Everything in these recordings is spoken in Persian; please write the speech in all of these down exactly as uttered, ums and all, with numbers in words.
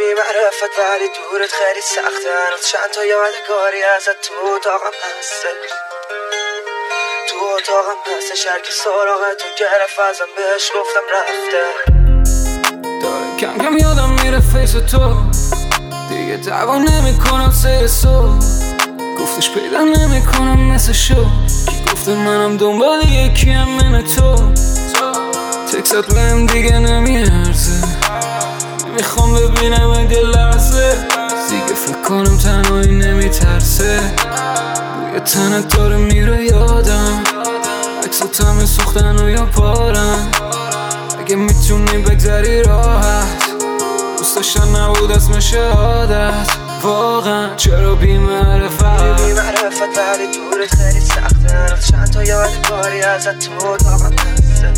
بی معرفت ولی دورت خیلی سخته. هنوز چند تا یادگاری ازت تو اتاقم هسته، تو اتاقم هستش. هرکی سراغتون گرفت ازم بهش گفتم رفته. داره کم کم یادم میره فیس تو، دیگه دعوا نمیکنم سه صبح. گفتش پیدا نمیکنم مثل شو، کی گفته منم دنبال یکیم من تو. تکست بهم دیگه نمیارزه، نمیخوام ببینم اگه لحظه. دیگه فکر کنم تنهایی نمیترسه، بوی تنت داره میره یادم. عکسات همه سوختن و یا پارن، اگه میتونی بگذری راحت. دوست داشتن نبود اسم شهادت، واقعا چرا بی معرفت. بی معرفت ولی دورت خیلی سخته. هنوز چند تا یادگاری ازت تو اتاقم هسته،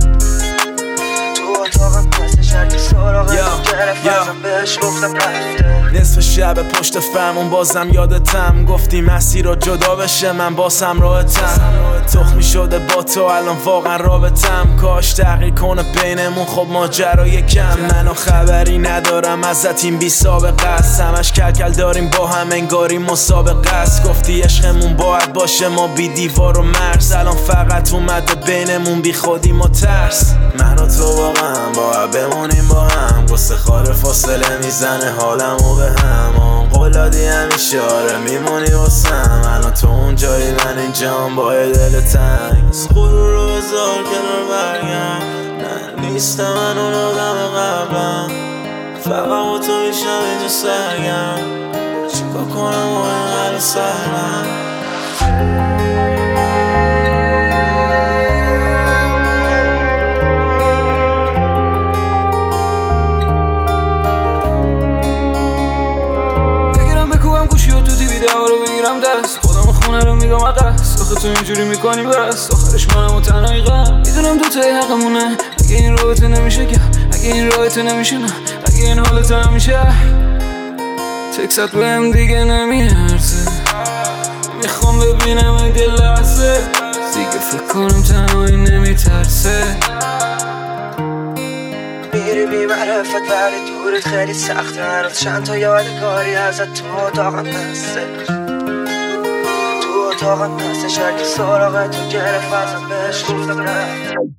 تو اتاقم هستش. هرکی سراغتون گرفت ازم بهش گفتم رفته. نصف شب پشت فرمون بازم یادتم، گفتی مسیر رو جدا بشه من باسم راحتم. تخمی شده با تو الان واقعا رابطم، کاش تغییر کنه بینمون خب ماجرا یکم. منو خبری ندارم ازت این بی سابقه است، همش کلکل داریم با هم انگاری مسابقه است. گفتی عشقمون باید باشه ما بی دیوار و مرز، الان فقط اومده بینمون بی خودی ما ترس. من و تو واقعا باید بمونیم با هم، قصه خاره فاصله میزنه حالمو به هم. قولادی همیشه آره میمونی واسم، الان تو اون جایی من اینجام با دل تنگ. خود رو بذار کنار برگم، نه نیستم من اون آدم قبلم. فقط با تو میشم اینجا سرگم، چیکار کنم با این قلب سرم. رو بگیرم دست خودم خونه رو میگم عقص. آخه تو اینجوری میکنی بس، آخرش منم و تنهایی غم. میدونم دوتایی حقمونه، اگه این رابطه نمیشه گم، اگه این رابطه نمیشه نه، اگه این حالت نمیشه. تکست بهم دیگه نمیارزه، میخوام ببینم اگه لحظه. دیگه فکر کنم تنهایی نمیترسه. میری بی معرفت ولی دورت خیلی سخته. هنوز چند تا یادگاری ازت تو اتاقم هسته، تو اتاقم هستش. هرکی سراغتون گرفت ازم بهش گفتم رفته.